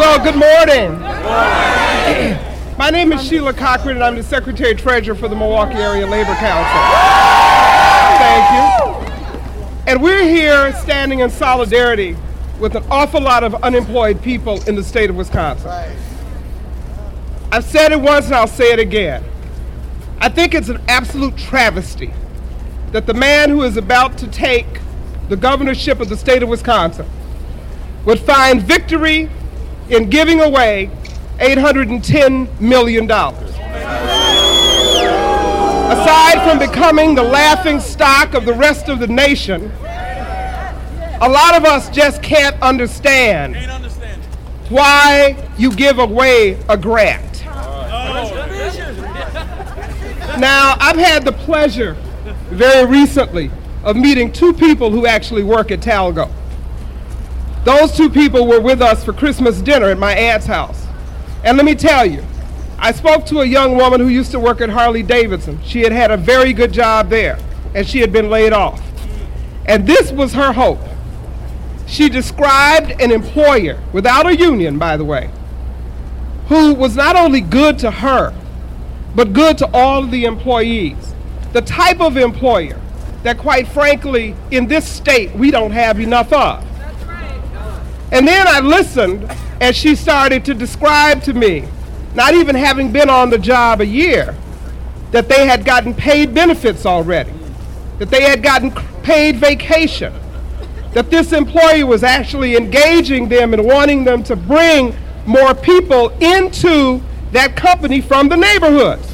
Well, good morning. My name is Sheila Cochran, and I'm the Secretary-Treasurer for the Milwaukee Area Labor Council. Thank you. And we're here standing in solidarity with an awful lot of unemployed people in the state of Wisconsin. I've said it once and I'll say it again. I think it's an absolute travesty that the man who is about to take the governorship of the state of Wisconsin would find victory in giving away $810 million. Aside from becoming the laughing stock of the rest of the nation, a lot of us just can't understand why you give away a grant. Now, I've had the pleasure very recently of meeting two people who actually work at Talgo. Those two people were with us for Christmas dinner at my aunt's house. And let me tell you, I spoke to a young woman who used to work at Harley Davidson. She had had a very good job there, and she had been laid off. And this was her hope. She described an employer, without a union, by the way, who was not only good to her, but good to all of the employees. The type of employer that, quite frankly, in this state, we don't have enough of. And then I listened as she started to describe to me, not even having been on the job a year, that they had gotten paid benefits already, that they had gotten paid vacation, that this employer was actually engaging them and wanting them to bring more people into that company from the neighborhoods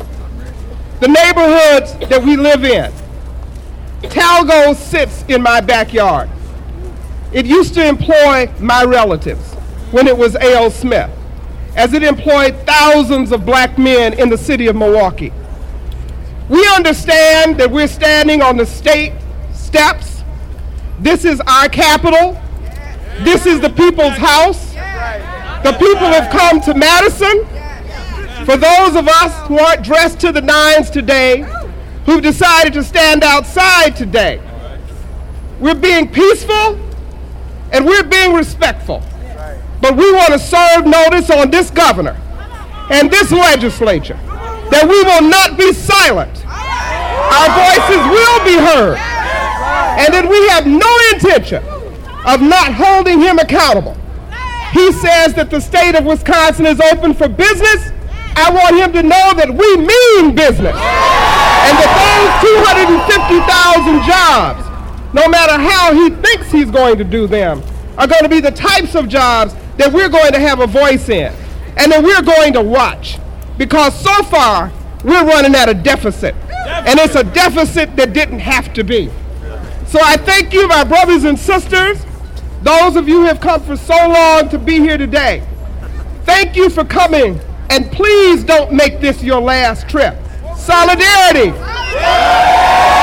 that we live in. Talgo sits in my backyard. It used to employ my relatives when it was A.O. Smith, as it employed thousands of black men in the city of Milwaukee. We understand that we're standing on the state steps. This is our capital. This is the people's house. The people have come to Madison. For those of us who aren't dressed to the nines today, who've decided to stand outside today, we're being peaceful and we're being respectful. But we want to serve notice on this governor and this legislature that we will not be silent. Our voices will be heard. And that we have no intention of not holding him accountable. He says that the state of Wisconsin is open for business. I want him to know that we mean business. And that those 250,000 jobs, no matter how he thinks he's going to do them, are going to be the types of jobs that we're going to have a voice in and that we're going to watch. Because so far, we're running at a deficit. And it's a deficit that didn't have to be. So I thank you, my brothers and sisters, those of you who have come for so long to be here today. Thank you for coming, and please don't make this your last trip. Solidarity.